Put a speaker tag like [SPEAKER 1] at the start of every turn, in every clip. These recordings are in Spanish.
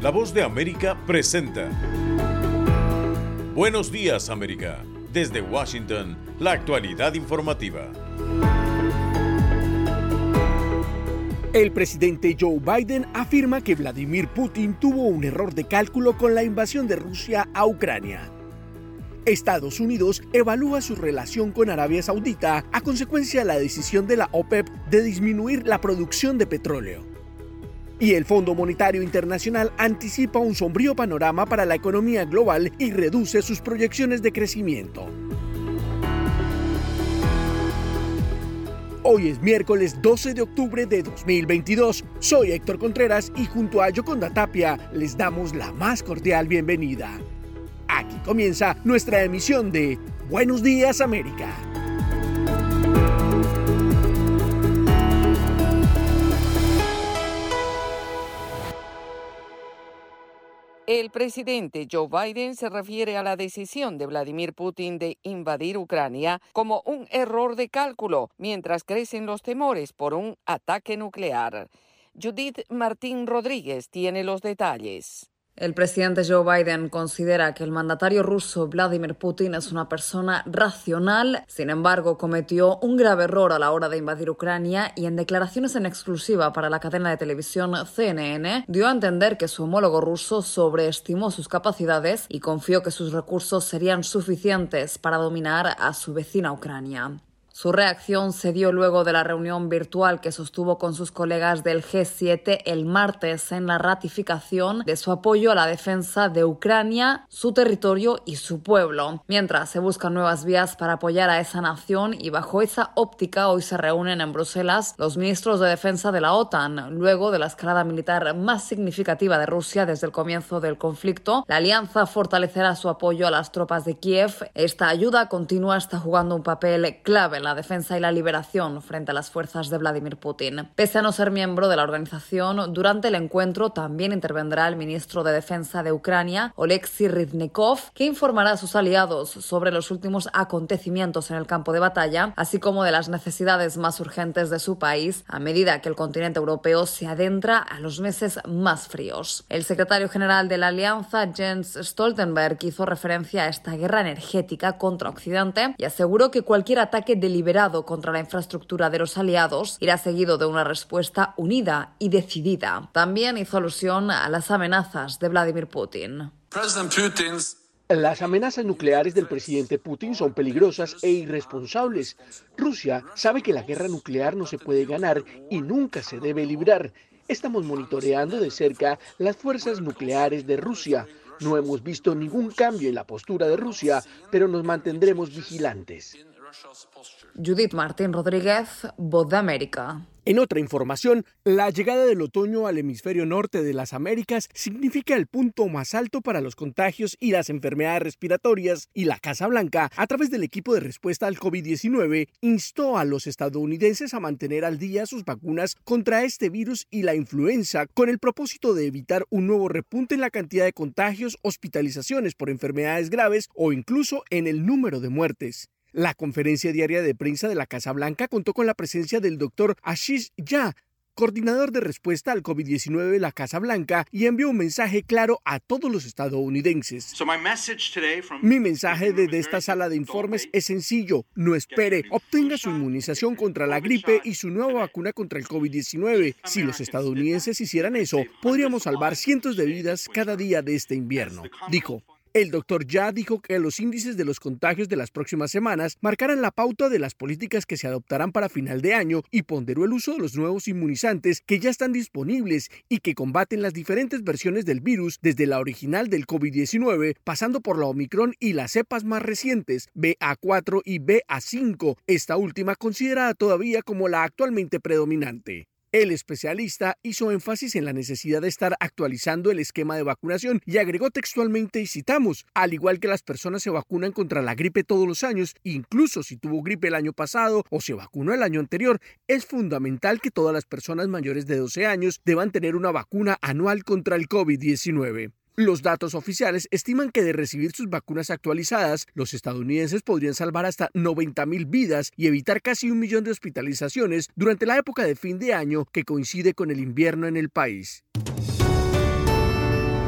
[SPEAKER 1] La Voz de América presenta Buenos Días, América. Desde Washington, la actualidad informativa.
[SPEAKER 2] El presidente Joe Biden afirma que Vladimir Putin tuvo un error de cálculo con la invasión de Rusia a Ucrania. Estados Unidos evalúa su relación con Arabia Saudita a consecuencia de la decisión de la OPEP de disminuir la producción de petróleo. Y el Fondo Monetario Internacional anticipa un sombrío panorama para la economía global y reduce sus proyecciones de crecimiento. Hoy es miércoles 12 de octubre de 2022. Soy Héctor Contreras y junto a Yoconda Tapia les damos la más cordial bienvenida. Aquí comienza nuestra emisión de Buenos Días, América.
[SPEAKER 3] El presidente Joe Biden se refiere a la decisión de Vladimir Putin de invadir Ucrania como un error de cálculo, mientras crecen los temores por un ataque nuclear. Judith Martín Rodríguez tiene los detalles.
[SPEAKER 4] El presidente Joe Biden considera que el mandatario ruso Vladimir Putin es una persona racional, sin embargo, cometió un grave error a la hora de invadir Ucrania y en declaraciones en exclusiva para la cadena de televisión CNN, dio a entender que su homólogo ruso sobreestimó sus capacidades y confió que sus recursos serían suficientes para dominar a su vecina Ucrania. Su reacción se dio luego de la reunión virtual que sostuvo con sus colegas del G7 el martes en la ratificación de su apoyo a la defensa de Ucrania, su territorio y su pueblo. Mientras se buscan nuevas vías para apoyar a esa nación y bajo esa óptica hoy se reúnen en Bruselas los ministros de defensa de la OTAN. Luego de la escalada militar más significativa de Rusia desde el comienzo del conflicto, la alianza fortalecerá su apoyo a las tropas de Kiev. Esta ayuda continua está jugando un papel clave en la defensa y la liberación frente a las fuerzas de Vladimir Putin. Pese a no ser miembro de la organización, durante el encuentro también intervendrá el ministro de Defensa de Ucrania, Oleksiy Reznikov, que informará a sus aliados sobre los últimos acontecimientos en el campo de batalla, así como de las necesidades más urgentes de su país a medida que el continente europeo se adentra a los meses más fríos. El secretario general de la alianza, Jens Stoltenberg, hizo referencia a esta guerra energética contra Occidente y aseguró que cualquier ataque deliberado contra la infraestructura de los aliados irá seguido de una respuesta unida y decidida. También hizo alusión a las amenazas de Vladimir Putin.
[SPEAKER 2] Las amenazas nucleares del presidente Putin son peligrosas e irresponsables. Rusia sabe que la guerra nuclear no se puede ganar y nunca se debe librar. Estamos monitoreando de cerca las fuerzas nucleares de Rusia. No hemos visto ningún cambio en la postura de Rusia, pero nos mantendremos vigilantes.
[SPEAKER 4] Judith Martín Rodríguez, Voz de América.
[SPEAKER 2] En otra información, la llegada del otoño al hemisferio norte de las Américas significa el punto más alto para los contagios y las enfermedades respiratorias, y la Casa Blanca, a través del equipo de respuesta al COVID-19, instó a los estadounidenses a mantener al día sus vacunas contra este virus y la influenza, con el propósito de evitar un nuevo repunte en la cantidad de contagios, hospitalizaciones por enfermedades graves o incluso en el número de muertes. La conferencia diaria de prensa de la Casa Blanca contó con la presencia del Dr. Ashish Jha, coordinador de respuesta al COVID-19 de la Casa Blanca, y envió un mensaje claro a todos los estadounidenses. Mi mensaje desde esta sala de informes es sencillo: no espere, obtenga su inmunización contra la gripe y su nueva vacuna contra el COVID-19. Si los estadounidenses hicieran eso, podríamos salvar cientos de vidas cada día de este invierno, dijo. El doctor Jha dijo que los índices de los contagios de las próximas semanas marcarán la pauta de las políticas que se adoptarán para final de año y ponderó el uso de los nuevos inmunizantes que ya están disponibles y que combaten las diferentes versiones del virus, desde la original del COVID-19, pasando por la Omicron y las cepas más recientes, BA4 y BA5, esta última considerada todavía como la actualmente predominante. El especialista hizo énfasis en la necesidad de estar actualizando el esquema de vacunación y agregó textualmente, y citamos: al igual que las personas se vacunan contra la gripe todos los años, incluso si tuvo gripe el año pasado o se vacunó el año anterior, es fundamental que todas las personas mayores de 12 años deban tener una vacuna anual contra el COVID-19. Los datos oficiales estiman que de recibir sus vacunas actualizadas, los estadounidenses podrían salvar hasta 90,000 vidas y evitar casi 1 millón de hospitalizaciones durante la época de fin de año que coincide con el invierno en el país.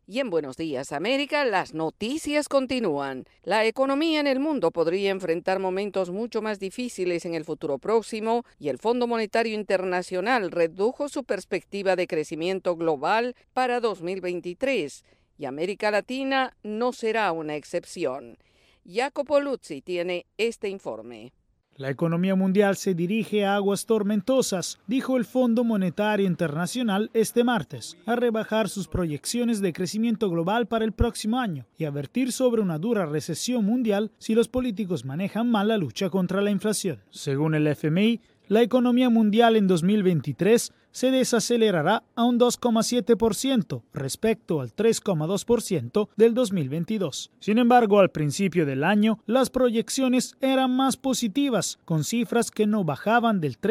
[SPEAKER 3] Y en Buenos Días América, las noticias continúan. La economía en el mundo podría enfrentar momentos mucho más difíciles en el futuro próximo y el Fondo Monetario Internacional redujo su perspectiva de crecimiento global para 2023 y América Latina no será una excepción. Jacopo Luzzi tiene este informe.
[SPEAKER 5] La economía mundial se dirige a aguas tormentosas, dijo el Fondo Monetario Internacional este martes, a rebajar sus proyecciones de crecimiento global para el próximo año y advertir sobre una dura recesión mundial si los políticos manejan mal la lucha contra la inflación. Según el FMI, la economía mundial en 2023 se desacelerará a un 2,7% respecto al 3,2% del 2022. Sin embargo, al principio del año, las proyecciones eran más positivas, con cifras que no bajaban del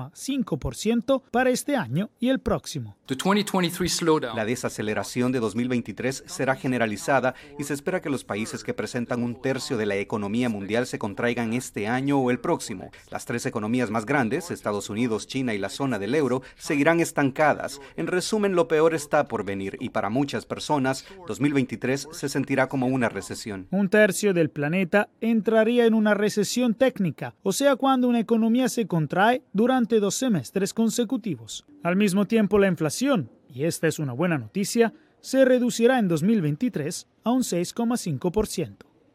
[SPEAKER 5] 3,5% para este año y el próximo.
[SPEAKER 6] La desaceleración de 2023 será generalizada y se espera que los países que presentan un tercio de la economía mundial se contraigan este año o el próximo. Las tres economías más grandes, Estados Unidos, China y la zona del euro, seguirán estancadas. En resumen, lo peor está por venir y para muchas personas, 2023 se sentirá como una recesión.
[SPEAKER 5] Un tercio del planeta entraría en una recesión técnica, o sea, cuando una economía se contrae durante 2 semestres consecutivos. Al mismo tiempo, la inflación, y esta es una buena noticia, se reducirá en 2023 a un 6,5%.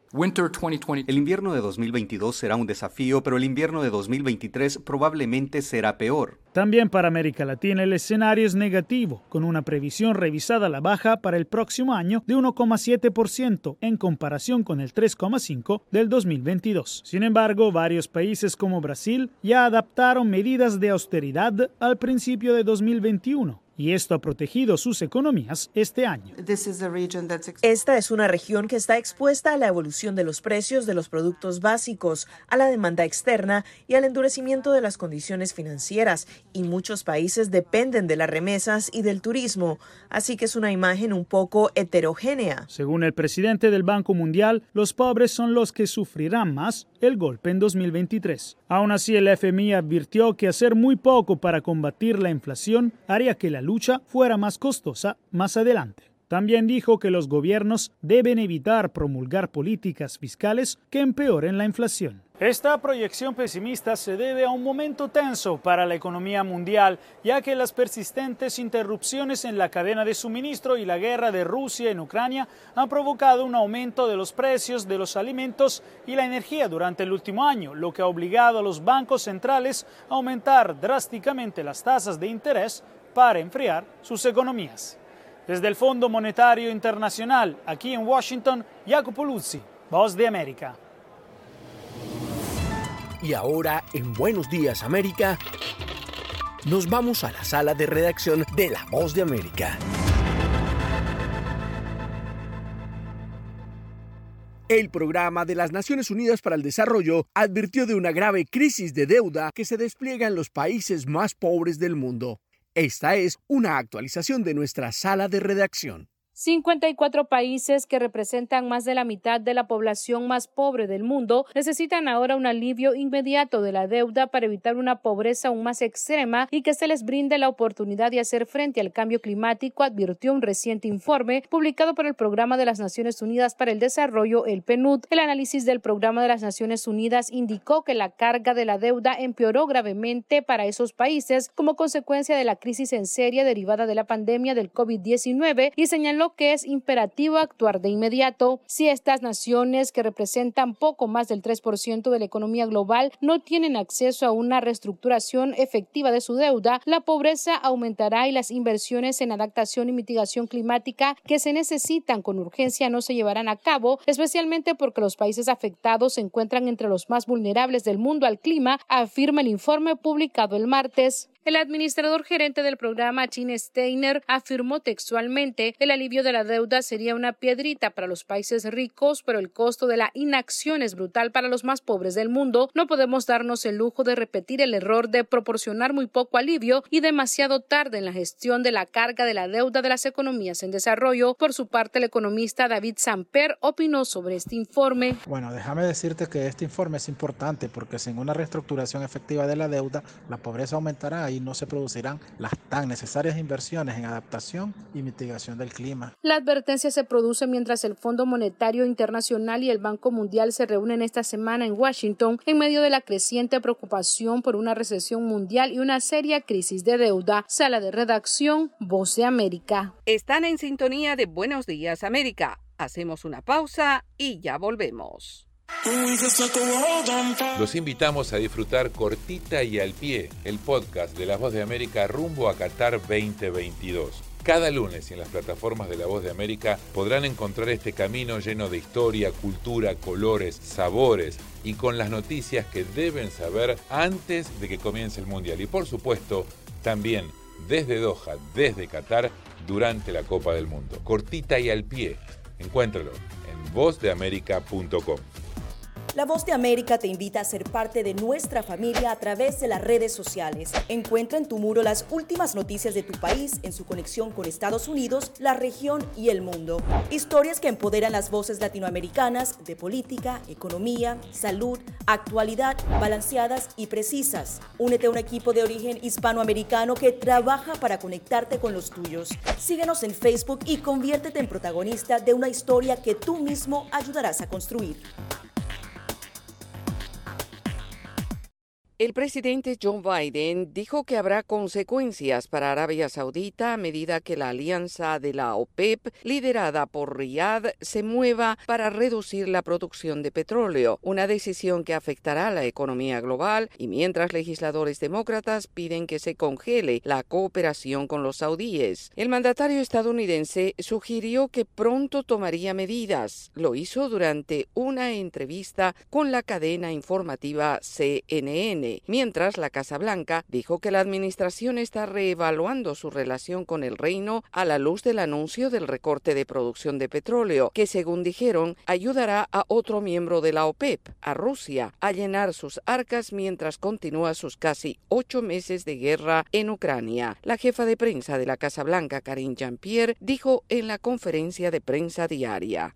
[SPEAKER 6] El invierno de 2022 será un desafío, pero el invierno de 2023 probablemente será peor.
[SPEAKER 5] También para América Latina el escenario es negativo, con una previsión revisada a la baja para el próximo año de 1,7% en comparación con el 3,5% del 2022. Sin embargo, varios países como Brasil ya adaptaron medidas de austeridad al principio de 2021. Y esto ha protegido sus economías este año.
[SPEAKER 7] Esta es una región que está expuesta a la evolución de los precios de los productos básicos, a la demanda externa y al endurecimiento de las condiciones financieras, y muchos países dependen de las remesas y del turismo, así que es una imagen un poco heterogénea.
[SPEAKER 5] Según el presidente del Banco Mundial, los pobres son los que sufrirán más el golpe en 2023. Aún así, el FMI advirtió que hacer muy poco para combatir la inflación haría que la lucha fuera más costosa más adelante. También dijo que los gobiernos deben evitar promulgar políticas fiscales que empeoren la inflación. Esta proyección pesimista se debe a un momento tenso para la economía mundial, ya que las persistentes interrupciones en la cadena de suministro y la guerra de Rusia en Ucrania han provocado un aumento de los precios de los alimentos y la energía durante el último año, lo que ha obligado a los bancos centrales a aumentar drásticamente las tasas de interés para enfriar sus economías. Desde el Fondo Monetario Internacional, aquí en Washington, Jacopo Luzzi, Voz de América.
[SPEAKER 2] Y ahora, en Buenos Días América, nos vamos a la sala de redacción de La Voz de América. El Programa de las Naciones Unidas para el Desarrollo advirtió de una grave crisis de deuda que se despliega en los países más pobres del mundo. Esta es una actualización de nuestra sala de redacción.
[SPEAKER 8] 54 países que representan más de la mitad de la población más pobre del mundo necesitan ahora un alivio inmediato de la deuda para evitar una pobreza aún más extrema y que se les brinde la oportunidad de hacer frente al cambio climático, advirtió un reciente informe publicado por el Programa de las Naciones Unidas para el Desarrollo, el PNUD. El análisis del Programa de las Naciones Unidas indicó que la carga de la deuda empeoró gravemente para esos países como consecuencia de la crisis en serie derivada de la pandemia del COVID-19 y señaló que es imperativo actuar de inmediato. Si estas naciones, que representan poco más del 3% de la economía global, no tienen acceso a una reestructuración efectiva de su deuda, la pobreza aumentará y las inversiones en adaptación y mitigación climática que se necesitan con urgencia no se llevarán a cabo, especialmente porque los países afectados se encuentran entre los más vulnerables del mundo al clima, afirma el informe publicado el martes. El administrador gerente del programa, Tim Steiner, afirmó textualmente: el alivio de la deuda sería una piedrita para los países ricos, pero el costo de la inacción es brutal para los más pobres del mundo. No podemos darnos el lujo de repetir el error de proporcionar muy poco alivio y demasiado tarde en la gestión de la carga de la deuda de las economías en desarrollo. Por su parte, el economista David Samper opinó sobre este informe.
[SPEAKER 9] Bueno, déjame decirte que este informe es importante porque sin una reestructuración efectiva de la deuda, la pobreza aumentará ahí no se producirán las tan necesarias inversiones en adaptación y mitigación del clima.
[SPEAKER 8] La advertencia se produce mientras el Fondo Monetario Internacional y el Banco Mundial se reúnen esta semana en Washington en medio de la creciente preocupación por una recesión mundial y una seria crisis de deuda. Sala de redacción, Voz de América.
[SPEAKER 3] Están en sintonía de Buenos Días, América. Hacemos una pausa y ya volvemos.
[SPEAKER 10] Los invitamos a disfrutar Cortita y al Pie, el podcast de La Voz de América rumbo a Qatar 2022. Cada lunes en las plataformas de La Voz de América podrán encontrar este camino lleno de historia, cultura, colores, sabores y con las noticias que deben saber antes de que comience el Mundial. Y por supuesto, también desde Doha, desde Qatar, durante la Copa del Mundo. Cortita y al Pie. Encuéntralo en vozdeamerica.com.
[SPEAKER 11] La Voz de América te invita a ser parte de nuestra familia a través de las redes sociales. Encuentra en tu muro las últimas noticias de tu país en su conexión con Estados Unidos, la región y el mundo. Historias que empoderan las voces latinoamericanas de política, economía, salud, actualidad, balanceadas y precisas. Únete a un equipo de origen hispanoamericano que trabaja para conectarte con los tuyos. Síguenos en Facebook y conviértete en protagonista de una historia que tú mismo ayudarás a construir.
[SPEAKER 3] El presidente Joe Biden dijo que habrá consecuencias para Arabia Saudita a medida que la alianza de la OPEP, liderada por Riad, se mueva para reducir la producción de petróleo, una decisión que afectará a la economía global y mientras legisladores demócratas piden que se congele la cooperación con los saudíes. El mandatario estadounidense sugirió que pronto tomaría medidas. Lo hizo durante una entrevista con la cadena informativa CNN. Mientras la Casa Blanca dijo que la administración está reevaluando su relación con el reino a la luz del anuncio del recorte de producción de petróleo, que según dijeron ayudará a otro miembro de la OPEP, a Rusia, a llenar sus arcas mientras continúa sus casi 8 meses de guerra en Ucrania. La jefa de prensa de la Casa Blanca, Karine Jean-Pierre, dijo en la conferencia de prensa diaria: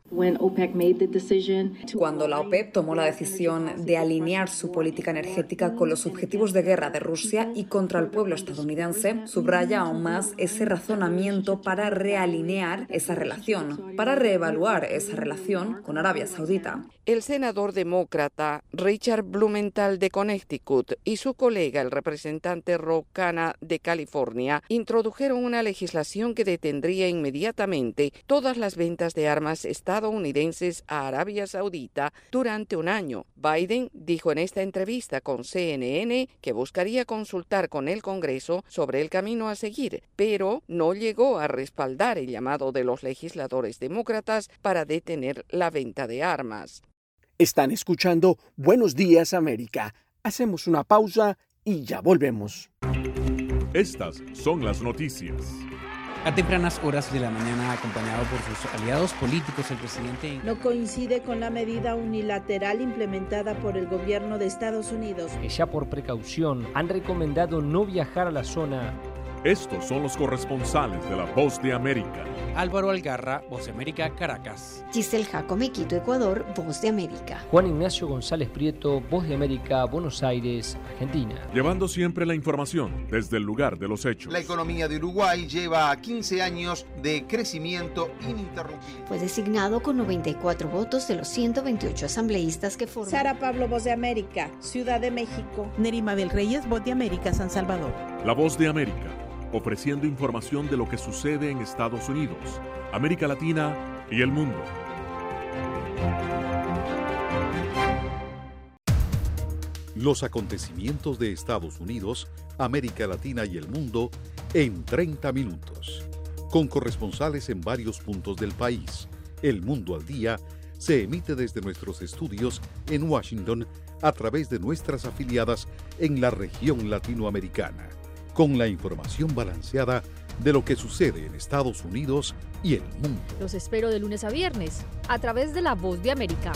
[SPEAKER 4] Cuando la OPEP tomó la decisión de alinear su política energética con los objetivos de guerra de Rusia y contra el pueblo estadounidense, subraya aún más ese razonamiento para realinear esa relación, para reevaluar esa relación con Arabia Saudita.
[SPEAKER 3] El senador demócrata Richard Blumenthal de Connecticut y su colega, el representante Ro Khanna de California, introdujeron una legislación que detendría inmediatamente todas las ventas de armas estadounidenses a Arabia Saudita durante un año. Biden dijo en esta entrevista con CNN que buscaría consultar con el Congreso sobre el camino a seguir, pero no llegó a respaldar el llamado de los legisladores demócratas para detener la venta de armas.
[SPEAKER 2] Están escuchando Buenos Días, América. Hacemos una pausa y ya volvemos.
[SPEAKER 1] Estas son las noticias.
[SPEAKER 12] A tempranas horas de la mañana, acompañado por sus aliados políticos, el presidente
[SPEAKER 13] no coincide con la medida unilateral implementada por el gobierno de Estados Unidos,
[SPEAKER 14] que ya por precaución han recomendado no viajar a la zona.
[SPEAKER 1] Estos son los corresponsales de La Voz de América.
[SPEAKER 12] Álvaro Algarra, Voz de América, Caracas.
[SPEAKER 15] Giselle Jacome, Quito, Ecuador, Voz de América.
[SPEAKER 14] Juan Ignacio González Prieto, Voz de América, Buenos Aires, Argentina.
[SPEAKER 1] Llevando siempre la información desde el lugar de los hechos.
[SPEAKER 16] La economía de Uruguay lleva 15 años de crecimiento ininterrumpido.
[SPEAKER 15] Fue designado con 94 votos de los 128 asambleístas que forman.
[SPEAKER 13] Sara Pablo, Voz de América, Ciudad de México.
[SPEAKER 17] Nerima Bel Reyes, Voz de América, San Salvador.
[SPEAKER 1] La Voz de América, ofreciendo información de lo que sucede en Estados Unidos, América Latina y el mundo.
[SPEAKER 18] Los acontecimientos de Estados Unidos, América Latina y el mundo en 30 minutos. Con corresponsales en varios puntos del país. El Mundo al Día se emite desde nuestros estudios en Washington a través de nuestras afiliadas en la región latinoamericana, con la información balanceada de lo que sucede en Estados Unidos y el mundo.
[SPEAKER 19] Los espero de lunes a viernes, a través de La Voz de América.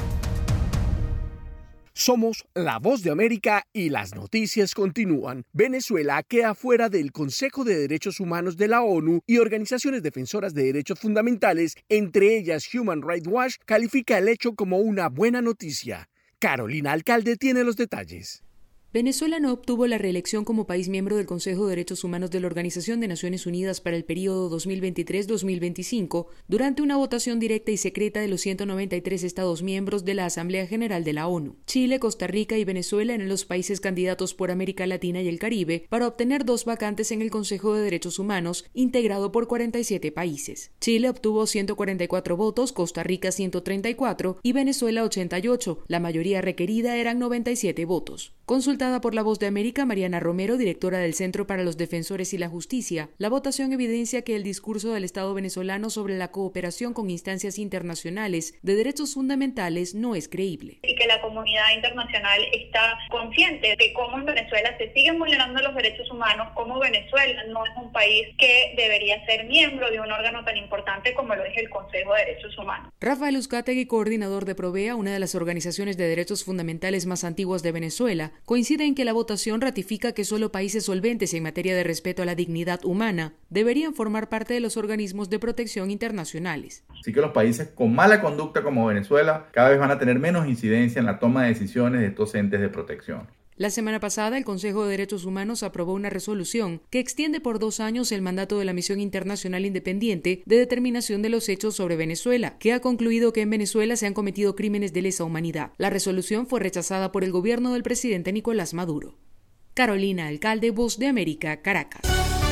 [SPEAKER 2] Somos La Voz de América y las noticias continúan. Venezuela queda fuera del Consejo de Derechos Humanos de la ONU y organizaciones defensoras de derechos fundamentales, entre ellas Human Rights Watch, califica el hecho como una buena noticia. Carolina Alcalde tiene los detalles.
[SPEAKER 20] Venezuela no obtuvo la reelección como país miembro del Consejo de Derechos Humanos de la Organización de Naciones Unidas para el período 2023-2025 durante una votación directa y secreta de los 193 Estados miembros de la Asamblea General de la ONU. Chile, Costa Rica y Venezuela eran los países candidatos por América Latina y el Caribe para obtener 2 vacantes en el Consejo de Derechos Humanos, integrado por 47 países. Chile obtuvo 144 votos, Costa Rica 134 y Venezuela 88. La mayoría requerida eran 97 votos. Consultada por La Voz de América, Mariana Romero, directora del Centro para los Defensores y la Justicia, la votación evidencia que el discurso del Estado venezolano sobre la cooperación con instancias internacionales de derechos fundamentales no es creíble.
[SPEAKER 21] Y que la comunidad internacional está consciente de que como en Venezuela se siguen vulnerando los derechos humanos, como Venezuela no es un país que debería ser miembro de un órgano tan importante como lo es el Consejo de Derechos Humanos.
[SPEAKER 20] Rafael Uzcategui, coordinador de Provea, una de las organizaciones de derechos fundamentales más antiguas de Venezuela, coincide en que la votación ratifica que solo países solventes en materia de respeto a la dignidad humana deberían formar parte de los organismos de protección internacionales.
[SPEAKER 22] Así que los países con mala conducta como Venezuela cada vez van a tener menos incidencia en la toma de decisiones de estos entes de protección.
[SPEAKER 20] La semana pasada, el Consejo de Derechos Humanos aprobó una resolución que extiende por 2 años el mandato de la Misión Internacional Independiente de Determinación de los Hechos sobre Venezuela, que ha concluido que en Venezuela se han cometido crímenes de lesa humanidad. La resolución fue rechazada por el gobierno del presidente Nicolás Maduro. Carolina Alcalde, Voz de América, Caracas.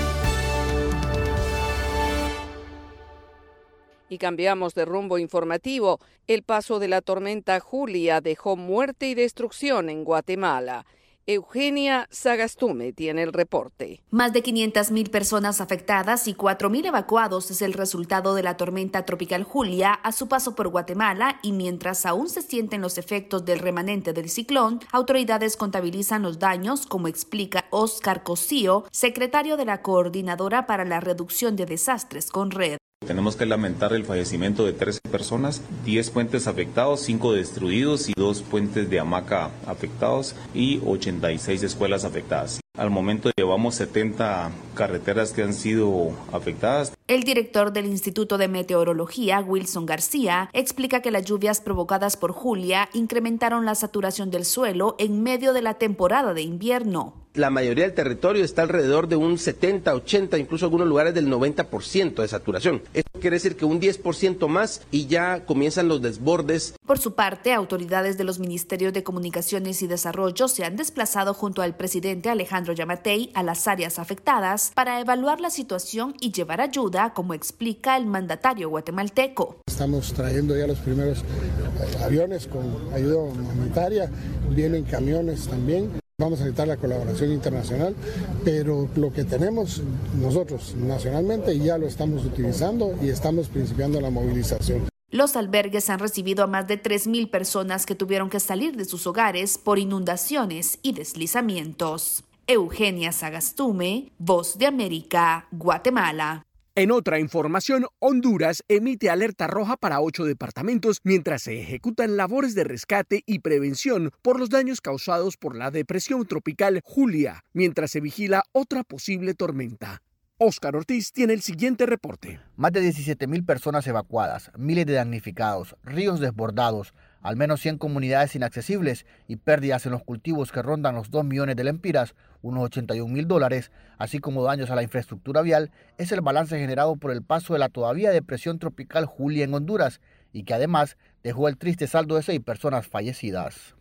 [SPEAKER 3] Y cambiamos de rumbo informativo. El paso de la tormenta Julia dejó muerte y destrucción en Guatemala. Eugenia Sagastume tiene el reporte.
[SPEAKER 23] Más de 500.000 personas afectadas y 4.000 evacuados es el resultado de la tormenta tropical Julia a su paso por Guatemala, y mientras aún se sienten los efectos del remanente del ciclón, autoridades contabilizan los daños, como explica Óscar Cosío, secretario de la Coordinadora para la Reducción de Desastres, CONRED.
[SPEAKER 24] Tenemos que lamentar el fallecimiento de 13 personas, 10 puentes afectados, 5 destruidos y 2 puentes de hamaca afectados y 86 escuelas afectadas. Al momento llevamos 70 carreteras que han sido afectadas.
[SPEAKER 23] El director del Instituto de Meteorología, Wilson García, explica que las lluvias provocadas por Julia incrementaron la saturación del suelo en medio de la temporada de invierno.
[SPEAKER 25] La mayoría del territorio está alrededor de un 70, 80, incluso algunos lugares del 90% de saturación. Esto quiere decir que un 10% más y ya comienzan los desbordes.
[SPEAKER 23] Por su parte, autoridades de los Ministerios de Comunicaciones y Desarrollo se han desplazado junto al presidente Alejandro Yamatei a las áreas afectadas para evaluar la situación y llevar ayuda, como explica el mandatario guatemalteco.
[SPEAKER 26] Estamos trayendo ya los primeros aviones con ayuda humanitaria, vienen camiones también. Vamos a necesitar la colaboración internacional, pero lo que tenemos nosotros nacionalmente ya lo estamos utilizando y estamos principiando la movilización.
[SPEAKER 23] Los albergues han recibido a más de 3.000 personas que tuvieron que salir de sus hogares por inundaciones y deslizamientos. Eugenia Sagastume, Voz de América, Guatemala.
[SPEAKER 2] En otra información, Honduras emite alerta roja para 8 departamentos mientras se ejecutan labores de rescate y prevención por los daños causados por la depresión tropical Julia, mientras se vigila otra posible tormenta. Óscar Ortiz tiene el siguiente reporte.
[SPEAKER 27] Más de 17.000 personas evacuadas, miles de damnificados, ríos desbordados, al menos 100 comunidades inaccesibles y pérdidas en los cultivos que rondan los 2 millones de lempiras, unos $81.000, así como daños a la infraestructura vial, es el balance generado por el paso de la todavía depresión tropical Julia en Honduras y que además dejó el triste saldo de 6 personas fallecidas.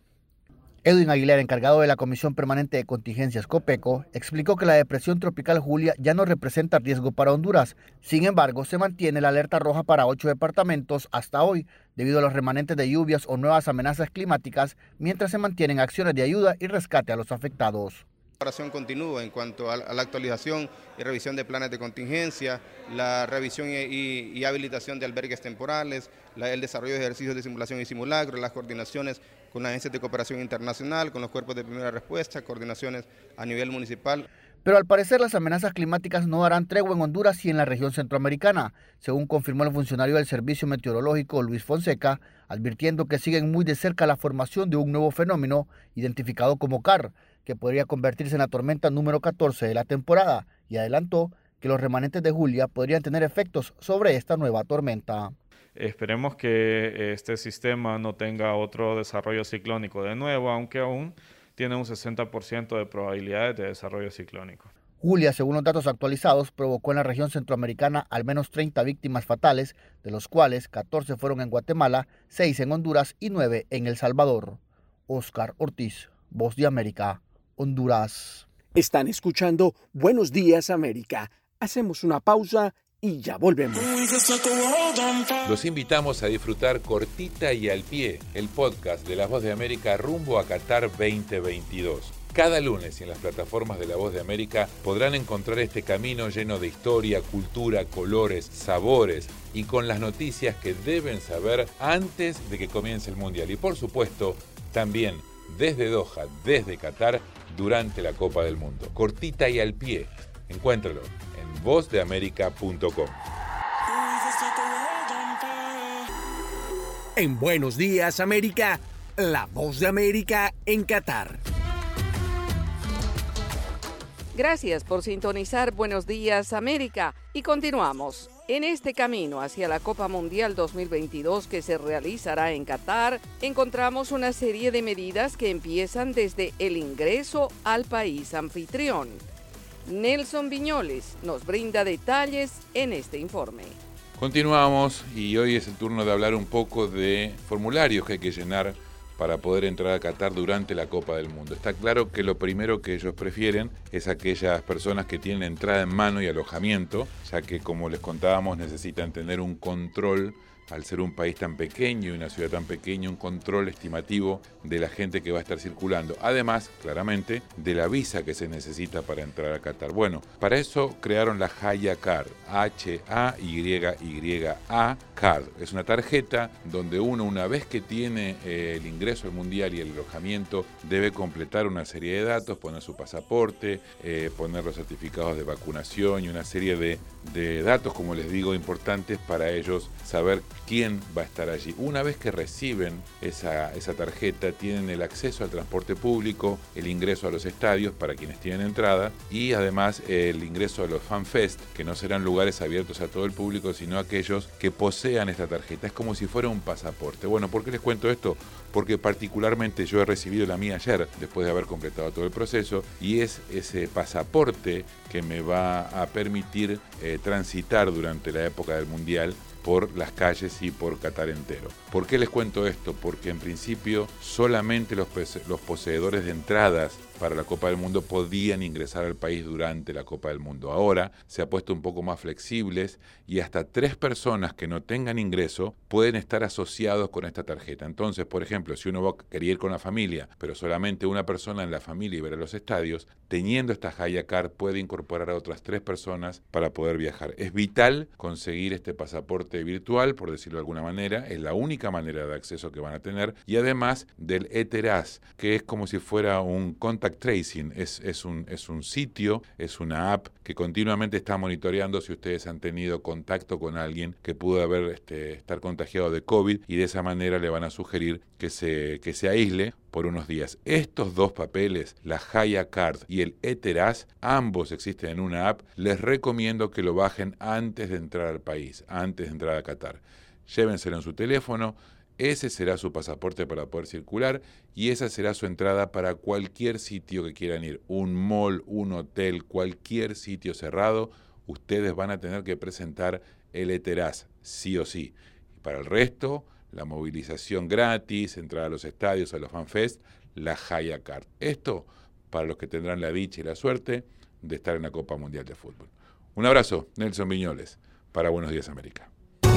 [SPEAKER 27] Edwin Aguilera, encargado de la Comisión Permanente de Contingencias COPECO, explicó que la depresión tropical Julia ya no representa riesgo para Honduras. Sin embargo, se mantiene la alerta roja para 8 departamentos hasta hoy, debido a los remanentes de lluvias o nuevas amenazas climáticas, mientras se mantienen acciones de ayuda y rescate a los afectados.
[SPEAKER 28] La operación continúa en cuanto a la actualización y revisión de planes de contingencia, la revisión y habilitación de albergues temporales, el desarrollo de ejercicios de simulación y simulacro, las coordinaciones con las agencias de cooperación internacional, con los cuerpos de primera respuesta, coordinaciones a nivel municipal.
[SPEAKER 27] Pero al parecer las amenazas climáticas no darán tregua en Honduras y en la región centroamericana, según confirmó el funcionario del Servicio Meteorológico Luis Fonseca, advirtiendo que siguen muy de cerca la formación de un nuevo fenómeno identificado como CAR, que podría convertirse en la tormenta número 14 de la temporada, y adelantó que los remanentes de Julia podrían tener efectos sobre esta nueva tormenta.
[SPEAKER 29] Esperemos que este sistema no tenga otro desarrollo ciclónico de nuevo, aunque aún
[SPEAKER 4] tiene un 60% de probabilidades de desarrollo ciclónico.
[SPEAKER 27] Julia, según los datos actualizados, provocó en la región centroamericana al menos 30 víctimas fatales, de los cuales 14 fueron en Guatemala, 6 en Honduras y 9 en El Salvador. Oscar Ortiz, Voz de América, Honduras.
[SPEAKER 2] Están escuchando Buenos Días América. Hacemos una pausa y ya volvemos.
[SPEAKER 5] Los invitamos a disfrutar Cortita y al Pie, el podcast de La Voz de América rumbo a Qatar 2022. Cada lunes y en las plataformas de La Voz de América podrán encontrar este camino lleno de historia, cultura, colores, sabores y con las noticias que deben saber antes de que comience el Mundial. Y por supuesto, también desde Doha, desde Qatar, durante la Copa del Mundo. Cortita y al Pie. Encuéntralo en vozdeamerica.com.
[SPEAKER 2] En Buenos Días América, La Voz de América en Qatar.
[SPEAKER 3] Gracias por sintonizar Buenos Días América y continuamos. En este camino hacia la Copa Mundial 2022 que se realizará en Qatar, encontramos una serie de medidas que empiezan desde el ingreso al país anfitrión. Nelson Viñoles nos brinda detalles en este informe.
[SPEAKER 5] Continuamos y hoy es el turno de hablar un poco de formularios que hay que llenar para poder entrar a Qatar durante la Copa del Mundo. Está claro que lo primero que ellos prefieren es aquellas personas que tienen entrada en mano y alojamiento, ya que, como les contábamos, necesitan tener un control, al ser un país tan pequeño y una ciudad tan pequeña, un control estimativo de la gente que va a estar circulando. Además, claramente, de la visa que se necesita para entrar a Qatar. Bueno, para eso crearon la Haya Card, Hayya Card. Es una tarjeta donde uno, una vez que tiene el ingreso al Mundial y el alojamiento, debe completar una serie de datos, poner su pasaporte, poner los certificados de vacunación y una serie de datos, como les digo, importantes para ellos saber quién va a estar allí. Una vez que reciben esa tarjeta, tienen el acceso al transporte público, el ingreso a los estadios para quienes tienen entrada y además el ingreso a los FanFest, que no serán lugares abiertos a todo el público, sino a aquellos que posean esta tarjeta. Es como si fuera un pasaporte. Bueno, ¿por qué les cuento esto? Porque particularmente yo he recibido la mía ayer, después de haber completado todo el proceso, y es ese pasaporte que me va a permitir transitar durante la época del Mundial por las calles y por Qatar entero. ¿Por qué les cuento esto? Porque en principio solamente los poseedores de entradas para la Copa del Mundo podían ingresar al país durante la Copa del Mundo. Ahora se ha puesto un poco más flexibles y hasta 3 personas que no tengan ingreso pueden estar asociados con esta tarjeta. Entonces, por ejemplo, si uno quería ir con la familia, pero solamente una persona en la familia y ver a los estadios, teniendo esta Haya Card puede incorporar a otras 3 personas para poder viajar. Es vital conseguir este pasaporte virtual, por decirlo de alguna manera, es la única manera de acceso que van a tener, y además del ETERAS, que es como si fuera un contact tracing, es un sitio, es una app que continuamente está monitoreando si ustedes han tenido contacto con alguien que pudo estar contagiado de COVID, y de esa manera le van a sugerir que se aísle por unos días. Estos 2 papeles, la Haya Card y el ETERAS, ambos existen en una app. Les recomiendo que lo bajen antes de entrar al país, antes de entrar a Qatar. Llévenselo en su teléfono. Ese será su pasaporte para poder circular y esa será su entrada para cualquier sitio que quieran ir. Un mall, un hotel, cualquier sitio cerrado, ustedes van a tener que presentar el ETERAS, sí o sí. Y para el resto, la movilización gratis, entrada a los estadios, a los FanFest, la Haya Card. Esto para los que tendrán la dicha y la suerte de estar en la Copa Mundial de Fútbol. Un abrazo, Nelson Viñoles, para Buenos Días América.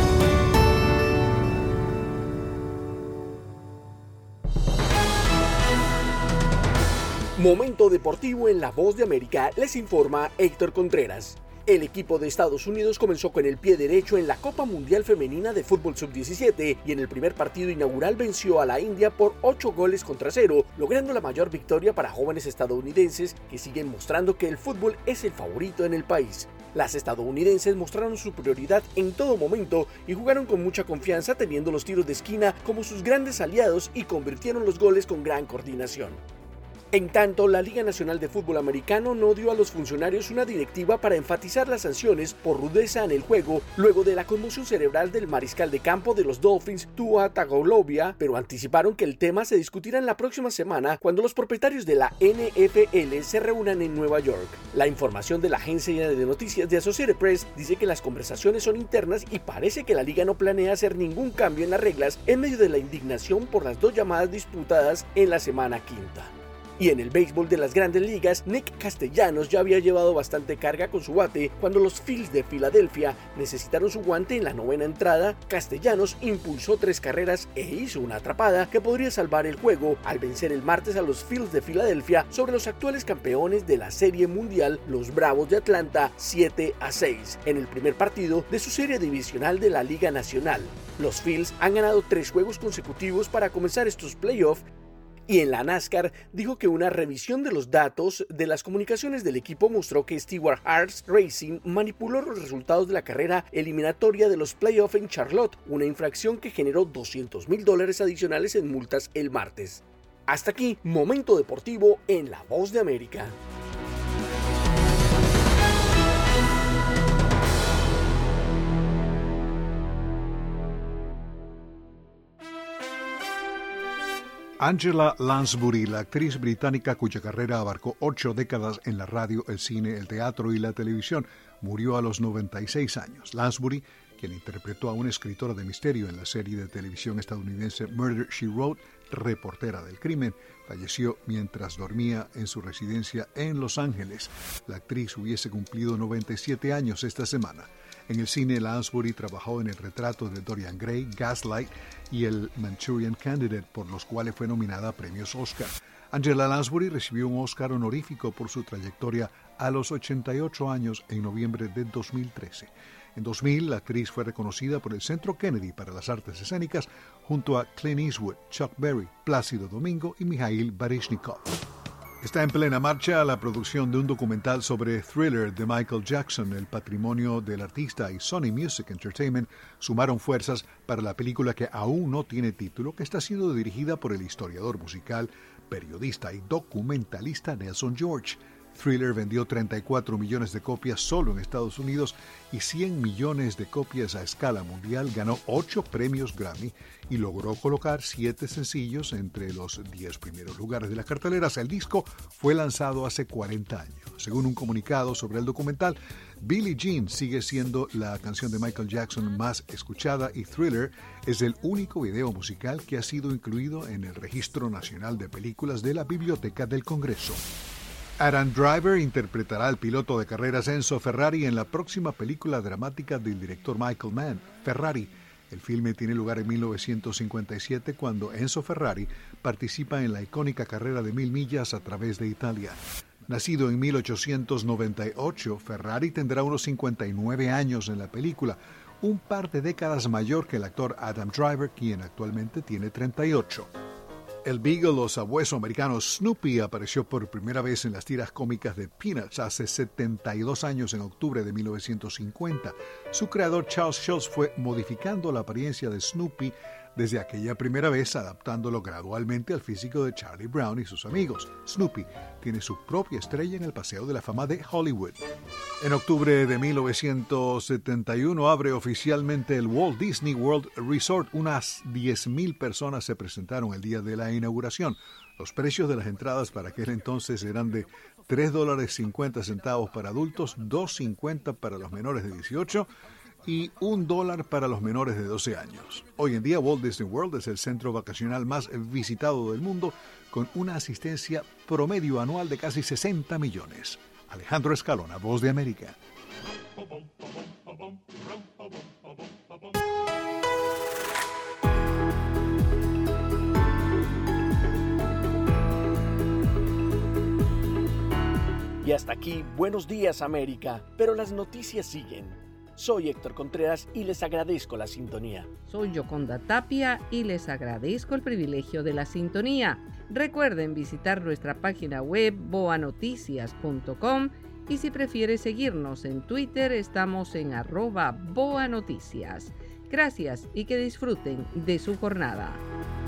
[SPEAKER 2] Momento deportivo en La Voz de América, les informa Héctor Contreras. El equipo de Estados Unidos comenzó con el pie derecho en la Copa Mundial Femenina de Fútbol Sub-17 y en el primer partido inaugural venció a la India por 8-0, logrando la mayor victoria para jóvenes estadounidenses que siguen mostrando que el fútbol es el favorito en el país. Las estadounidenses mostraron su prioridad en todo momento y jugaron con mucha confianza, teniendo los tiros de esquina como sus grandes aliados y convirtieron los goles con gran coordinación. En tanto, la Liga Nacional de Fútbol Americano no dio a los funcionarios una directiva para enfatizar las sanciones por rudeza en el juego luego de la conmoción cerebral del mariscal de campo de los Dolphins, Tua Tagovailoa, pero anticiparon que el tema se discutirá en la próxima semana cuando los propietarios de la NFL se reúnan en Nueva York. La información de la agencia de noticias de Associated Press dice que las conversaciones son internas y parece que la liga no planea hacer ningún cambio en las reglas en medio de la indignación por las 2 llamadas disputadas en la semana 5. Y en el béisbol de las Grandes Ligas, Nick Castellanos ya había llevado bastante carga con su bate cuando los Phillies de Filadelfia necesitaron su guante en la 9ª entrada. Castellanos impulsó 3 carreras e hizo una atrapada que podría salvar el juego al vencer el martes a los Phillies de Filadelfia sobre los actuales campeones de la Serie Mundial, los Bravos de Atlanta, 7-6, en el primer partido de su serie divisional de la Liga Nacional. Los Phillies han ganado 3 juegos consecutivos para comenzar estos playoffs. Y en la NASCAR dijo que una revisión de los datos de las comunicaciones del equipo mostró que Stewart Haas Racing manipuló los resultados de la carrera eliminatoria de los playoffs en Charlotte, una infracción que generó $200,000 adicionales en multas el martes. Hasta aquí, Momento Deportivo en La Voz de América.
[SPEAKER 6] Angela Lansbury, la actriz británica cuya carrera abarcó 8 décadas en la radio, el cine, el teatro y la televisión, murió a los 96 años. Lansbury, quien interpretó a una escritora de misterio en la serie de televisión estadounidense Murder, She Wrote, reportera del crimen, falleció mientras dormía en su residencia en Los Ángeles. La actriz hubiese cumplido 97 años esta semana. En el cine, Lansbury trabajó en El retrato de Dorian Gray, Gaslight y El Manchurian Candidate, por los cuales fue nominada a premios Oscar. Angela Lansbury recibió un Oscar honorífico por su trayectoria a los 88 años en noviembre de 2013. En 2000, la actriz fue reconocida por el Centro Kennedy para las Artes Escénicas junto a Clint Eastwood, Chuck Berry, Plácido Domingo y Mikhail Baryshnikov. Está en plena marcha la producción de un documental sobre Thriller de Michael Jackson. El patrimonio del artista y Sony Music Entertainment sumaron fuerzas para la película que aún no tiene título, que está siendo dirigida por el historiador musical, periodista y documentalista Nelson George. Thriller vendió 34 millones de copias solo en Estados Unidos y 100 millones de copias a escala mundial, ganó 8 premios Grammy y logró colocar 7 sencillos entre los 10 primeros lugares de las carteleras. El disco fue lanzado hace 40 años. Según un comunicado sobre el documental, Billie Jean sigue siendo la canción de Michael Jackson más escuchada y Thriller es el único video musical que ha sido incluido en el Registro Nacional de Películas de la Biblioteca del Congreso. Adam Driver interpretará al piloto de carreras Enzo Ferrari en la próxima película dramática del director Michael Mann, Ferrari. El filme tiene lugar en 1957 cuando Enzo Ferrari participa en la icónica carrera de 1000 millas a través de Italia. Nacido en 1898, Ferrari tendrá unos 59 años en la película, un par de décadas mayor que el actor Adam Driver, quien actualmente tiene 38. El beagle o sabueso americano Snoopy apareció por primera vez en las tiras cómicas de Peanuts hace 72 años, en octubre de 1950. Su creador Charles Schulz fue modificando la apariencia de Snoopy desde aquella primera vez, adaptándolo gradualmente al físico de Charlie Brown y sus amigos. Snoopy tiene su propia estrella en el Paseo de la Fama de Hollywood. En octubre de 1971 abre oficialmente el Walt Disney World Resort. Unas 10,000 personas se presentaron el día de la inauguración. Los precios de las entradas para aquel entonces eran de $3.50 para adultos, $2.50 para los menores de 18 y $1 para los menores de 12 años. Hoy en día Walt Disney World es el centro vacacional más visitado del mundo, con una asistencia promedio anual de casi 60 millones. Alejandro Escalona, Voz de América.
[SPEAKER 2] Y hasta aquí, Buenos Días América, pero las noticias siguen. Soy Héctor Contreras y les agradezco la sintonía.
[SPEAKER 3] Soy Yoconda Tapia y les agradezco el privilegio de la sintonía. Recuerden visitar nuestra página web boanoticias.com y si prefiere seguirnos en Twitter, estamos en @boanoticias. Gracias y que disfruten de su jornada.